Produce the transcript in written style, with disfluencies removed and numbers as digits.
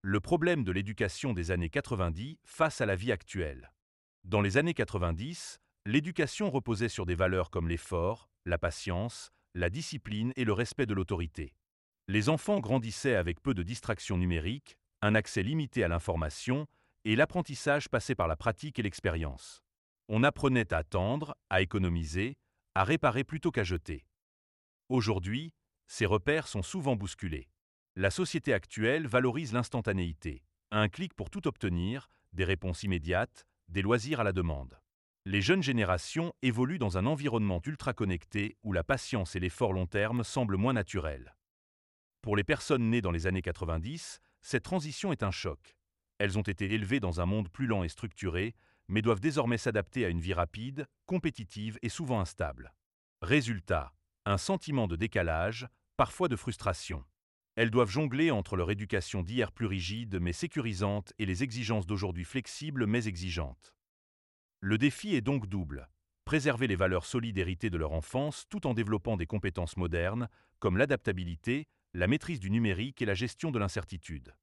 Le problème de l'éducation des années 90 face à la vie actuelle. Dans les années 90, l'éducation reposait sur des valeurs comme l'effort, la patience, la discipline et le respect de l'autorité. Les enfants grandissaient avec peu de distractions numériques, un accès limité à l'information et l'apprentissage passait par la pratique et l'expérience. On apprenait à attendre, à économiser, à réparer plutôt qu'à jeter. Aujourd'hui, ces repères sont souvent bousculés. La société actuelle valorise l'instantanéité. Un clic pour tout obtenir, des réponses immédiates, des loisirs à la demande. Les jeunes générations évoluent dans un environnement ultra connecté où la patience et l'effort long terme semblent moins naturels. Pour les personnes nées dans les années 90, cette transition est un choc. Elles ont été élevées dans un monde plus lent et structuré, mais doivent désormais s'adapter à une vie rapide, compétitive et souvent instable. Résultat, un sentiment de décalage, parfois de frustration. Elles doivent jongler entre leur éducation d'hier plus rigide mais sécurisante et les exigences d'aujourd'hui flexibles mais exigeantes. Le défi est donc double. Préserver les valeurs solides héritées de leur enfance tout en développant des compétences modernes, comme l'adaptabilité, la maîtrise du numérique et la gestion de l'incertitude.